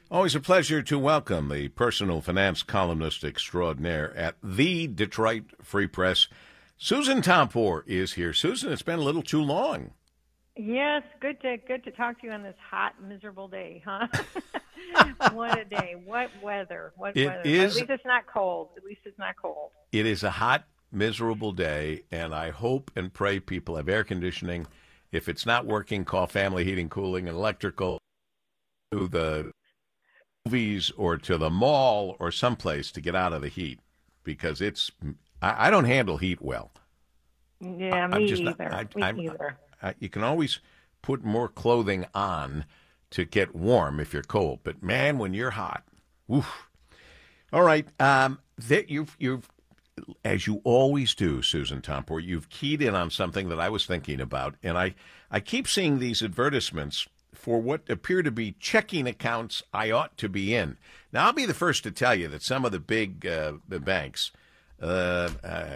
Always a pleasure to welcome the personal finance columnist extraordinaire at the Detroit Free Press. Susan Tompor is here. Susan, it's been a little too long. Yes, good to talk to you on this hot, miserable day, huh? What a day. What weather. What weather. At least it's not cold. It is a hot, miserable day, and I hope and pray people have air conditioning. If it's not working, call Family Heating, Cooling, and Electrical to the movies or to the mall or someplace to get out of the heat, because I don't handle heat well. Yeah, me either. You can always put more clothing on to get warm if you're cold, but man, when you're hot, oof. All right, you've as you always do, Susan Tompor, you've keyed in on something that I was thinking about, and I keep seeing these advertisements for what appear to be checking accounts I ought to be in. Now, I'll be the first to tell you that some of the big the banks, I'll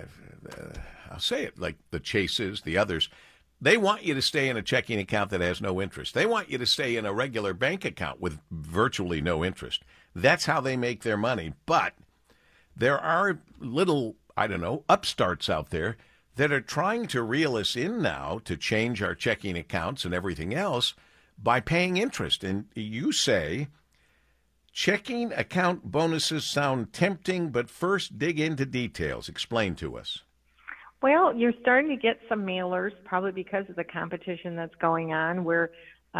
say it, like the Chases, the others, they want you to stay in a checking account that has no interest. They want you to stay in a regular bank account with virtually no interest. That's how they make their money. But there are little, upstarts out there that are trying to reel us in now to change our checking accounts and everything else by paying interest. And you say checking account bonuses sound tempting, but first dig into details. Explain to us. Well, you're starting to get some mailers, probably because of the competition that's going on, where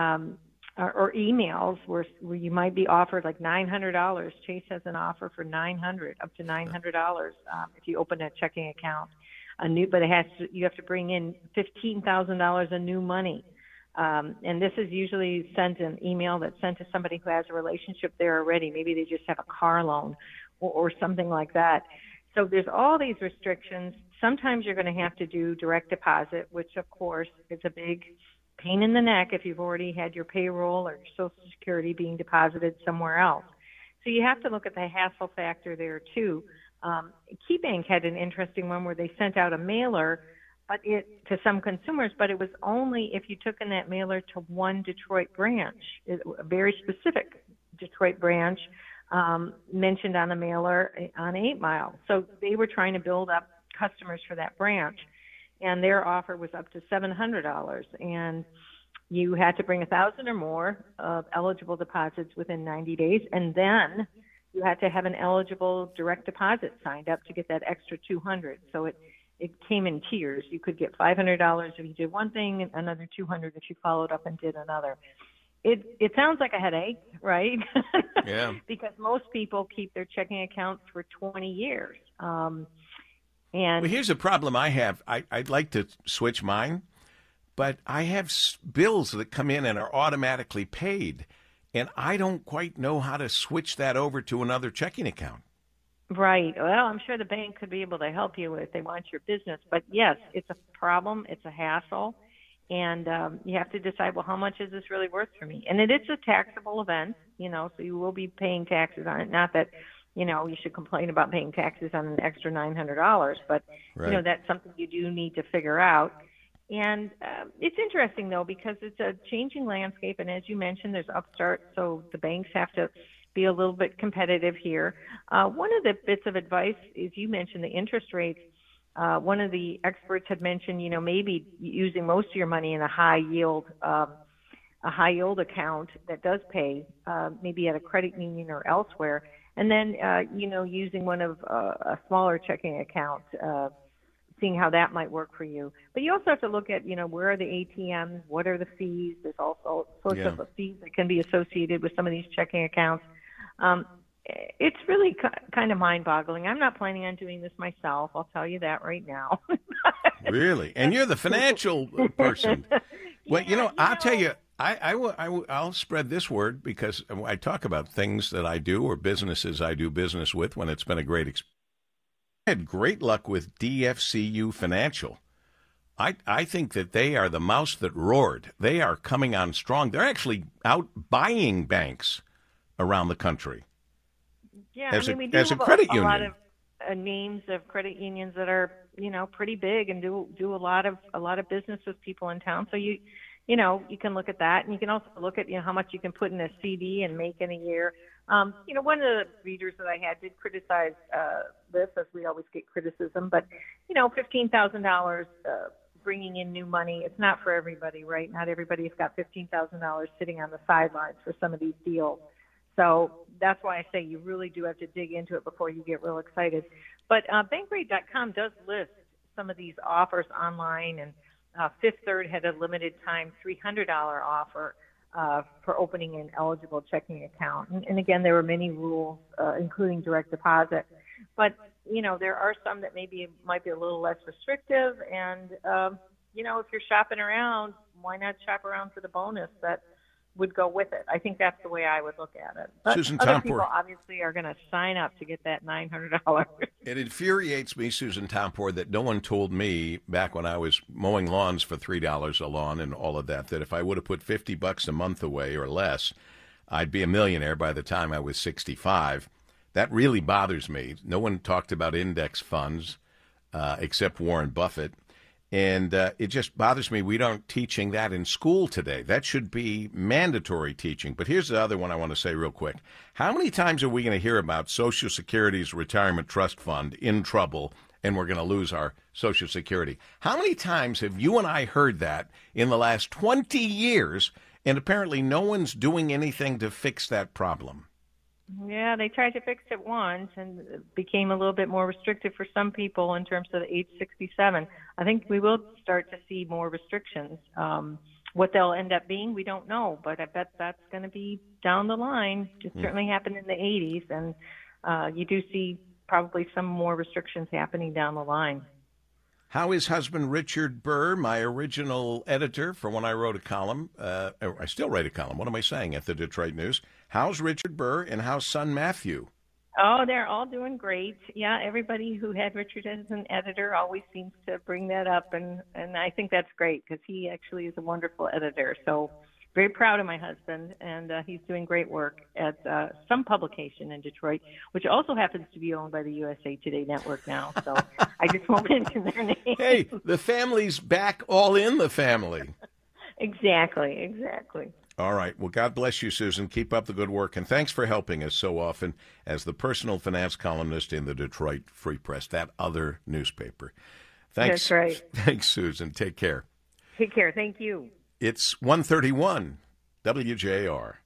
or emails where you might be offered like $900. Chase has an offer for up to $900 if you open a checking account. But you have to bring in $15,000 of new money. And this is usually an email that's sent to somebody who has a relationship there already. Maybe they just have a car loan or something like that. So there's all these restrictions. Sometimes you're going to have to do direct deposit, which of course is a big pain in the neck if you've already had your payroll or your Social Security being deposited somewhere else. So you have to look at the hassle factor there too. KeyBank had an interesting one where they sent out a mailer to some consumers, but it was only if you took in that mailer to one Detroit branch, a very specific Detroit branch mentioned on the mailer on 8 Mile. So they were trying to build up customers for that branch, and their offer was up to $700, and you had to bring 1,000 or more of eligible deposits within 90 days, and then you had to have an eligible direct deposit signed up to get that extra $200. So it came in tiers. You could get $500 if you did one thing, and another $200 if you followed up and did another. It sounds like a headache, right? Yeah. Because most people keep their checking accounts for 20 years. Well, here's a problem I have. I'd like to switch mine, but I have bills that come in and are automatically paid, and I don't quite know how to switch that over to another checking account. Right. Well, I'm sure the bank could be able to help you if they want your business. But, yes, it's a problem. It's a hassle. And you have to decide, well, how much is this really worth for me? And it is a taxable event, so you will be paying taxes on it. Not that, you should complain about paying taxes on an extra $900, but, right. That's something you do need to figure out. And it's interesting, though, because it's a changing landscape. And as you mentioned, there's upstarts, so the banks have to be a little bit competitive here. One of the bits of advice is you mentioned the interest rates. One of the experts had mentioned, maybe using most of your money in a high yield account that does pay, maybe at a credit union or elsewhere, and then using one of a smaller checking account, seeing how that might work for you. But you also have to look at, where are the ATMs, what are the fees? There's also sorts of fees that can be associated with some of these checking accounts. It's really kind of mind-boggling. I'm not planning on doing this myself. I'll tell you that right now. Really? And you're the financial person. Well, I'll tell you, I'll spread this word because I talk about things that I do or businesses I do business with when it's been a great experience. I had great luck with DFCU Financial. I think that they are the mouse that roared. They are coming on strong. They're actually out buying banks around the country. Yeah, we do have a lot of names of credit unions that are, pretty big and do a lot of business with people in town. So you you can look at that, and you can also look at, how much you can put in a CD and make in a year. One of the readers that I had did criticize this, as we always get criticism, but, $15,000 bringing in new money, it's not for everybody, right? Not everybody's got $15,000 sitting on the sidelines for some of these deals. So that's why I say you really do have to dig into it before you get real excited. But Bankrate.com does list some of these offers online, and Fifth Third had a limited time $300 offer for opening an eligible checking account. And again, there were many rules, including direct deposit. But, there are some that might be a little less restrictive. And, if you're shopping around, why not shop around for the bonus that would go with it? I think that's the way I would look at it. But Susan other Tompor, people obviously are going to sign up to get that $900. It infuriates me, Susan Tompor, that no one told me back when I was mowing lawns for $3 a lawn and all of that if I would have put $50 a month away or less, I'd be a millionaire by the time I was 65. That really bothers me. No one talked about index funds except Warren Buffett. And it just bothers me we aren't teaching that in school today. That should be mandatory teaching. But here's the other one I want to say real quick. How many times are we going to hear about Social Security's retirement trust fund in trouble and we're going to lose our Social Security? How many times have you and I heard that in the last 20 years, and apparently no one's doing anything to fix that problem? Yeah, they tried to fix it once, and it became a little bit more restrictive for some people in terms of the age 67. I think we will start to see more restrictions. What they'll end up being, we don't know, but I bet that's going to be down the line. It certainly happened in the 80s, and you do see probably some more restrictions happening down the line. How is husband Richard Burr, my original editor for when I wrote a column? I still write a column. What am I saying at the Detroit News? How's Richard Burr and how's son Matthew? Oh, they're all doing great. Yeah, everybody who had Richard as an editor always seems to bring that up, and I think that's great because he actually is a wonderful editor. So very proud of my husband, and he's doing great work at some publication in Detroit, which also happens to be owned by the USA Today Network now. So I just won't mention their name. Hey, the family's back all in the family. Exactly. All right. Well, God bless you, Susan. Keep up the good work, and thanks for helping us so often as the personal finance columnist in the Detroit Free Press, that other newspaper. Thanks. That's right. Thanks, Susan. Take care. Take care. Thank you. It's 1:31 WJR.